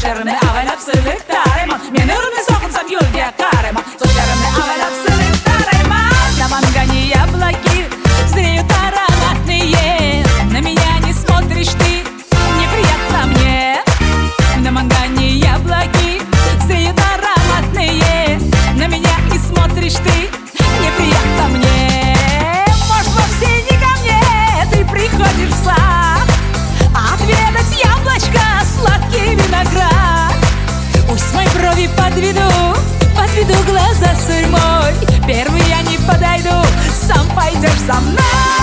Sochlarimni avalab silib taraman, men o'rimni soqinsam yo'lga qaraman. Sochlarimni avalab silib taraman. Namangani яблоки зреют ароматные, на меня не смотришь ты, неприятно мне. В Намангане яблоки зреют ароматные, на меня не смотришь ты, неприятно мне. Может, вовсе не ко мне ты приходишь в сад отведать яблочко, сладкий виноград. Пусть мои брови подведу глаза сурьмой. Первый я не подойду, сам пойдешь за мной.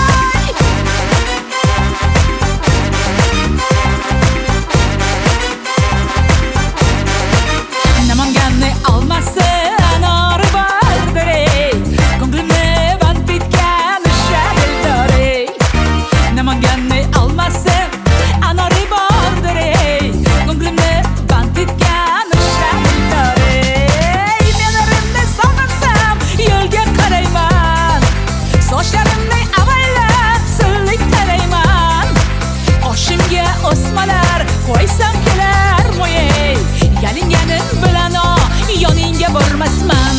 Namanganni olmasi anori bordir ey, ko'nglimni band etgan shadildor ey. Namanganni olmasi anori bordir ey, ko'nglimni band etgan shadildor ey. Men o'rimni sog'insam yo'lga qarayman, sochlarimni avaylab sillik tarayman. Qoshimga o'smalar qo'ysam kelarmi ey, yalinganim bilan yoningga bormasman.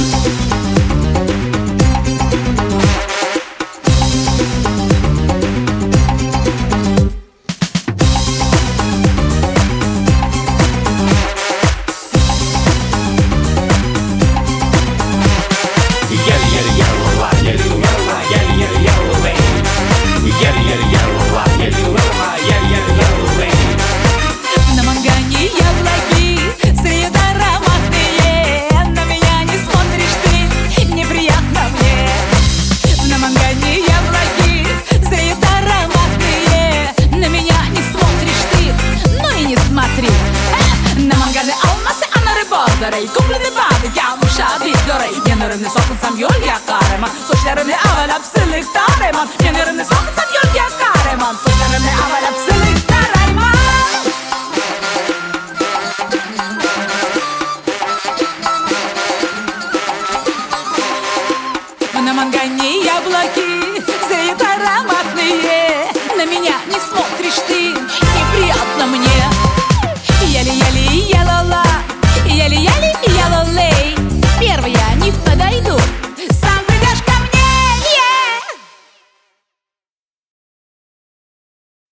Намангане яблоки зреют ароматные, на меня не смотришь ты, неприятно мне. В Намангане яблоки зреют ароматные, на меня не смотришь ты, ну и не смотри. Namangani olmasi anori bordir ey, ko'nglimni bag'riga mushadidor ey. Men o'rimni soqinsam yo'lga qaraman, sochlarimni avalab silib taraman. Men o'rimni soqinsam yo'lga qaraman, sochlarimni avalab